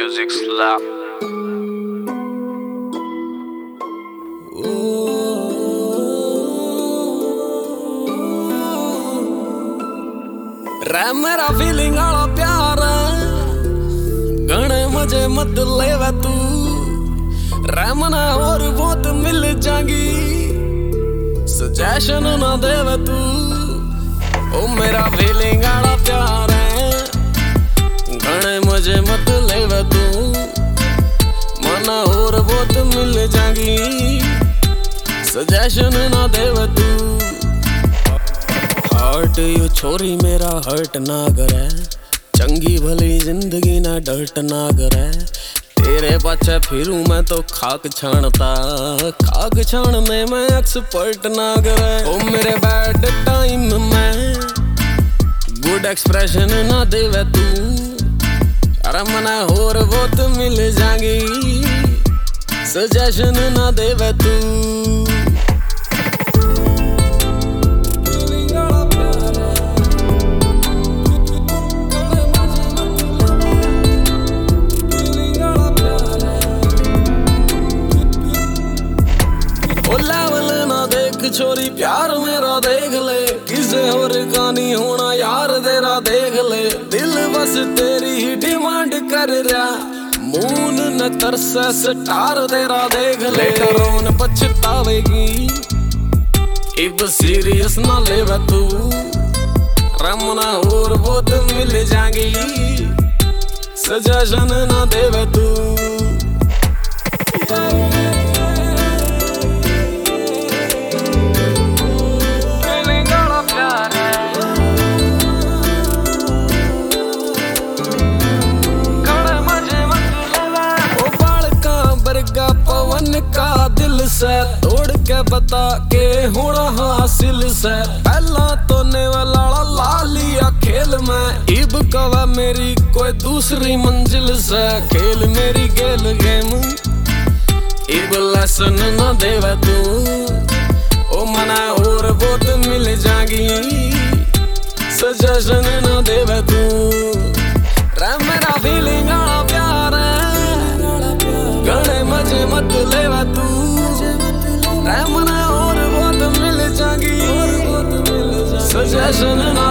Music slap. रे मेरा feeling आला प्यार गणे मजे मत लेवे तू रे मना और बहुत मिल जाएगी सजेशन ना देवे तू ओ मेरा फीलिंग आला प्यार गणे मजे मत लेवे तू मना और बहुत मिल जाएगी सजेशन ना देवे तू हर्ट यू छोरी मेरा हर्ट ना करे चंगी भली जिंदगी ना डर्ट ना करे तेरे पाछे फिरूं मैं तो खाक छानता खाक छानने में एक्सपर्ट ना करे ओ मेरे बैड टाइम में गुड एक्सप्रेशन ना देवे तू अरे मना और बहुत मिल जाएगी सजेशन ना देवे तू छोरी प्यार मेरा देख ले किसे और का नहीं होना यार तेरा देख ले दिल बस तेरी ही डिमांड कर रहा मून न तरसे स्टार तेरा देख ले रोन पछतावेगी इब सीरियस ना लेवे तू रमना और बहुत मिल जाएगी सजेशन ना देवे तू पवन का दिल से तोड़ के बता के होना हासिल से पहला तो ने वाला ला लिया खेल में इब कवा मेरी कोई दूसरी मंजिल से खेल मेरी गेल गेम इब लेसन ना देवे तू ओ मना और बहुत मिल जाएगी सजेशन ना देवे तू रे मेरा फीलिंग आला प्यार गणे मजे मत लेवा तू रे मना और बहुत मिल जाएगी सजेशन ना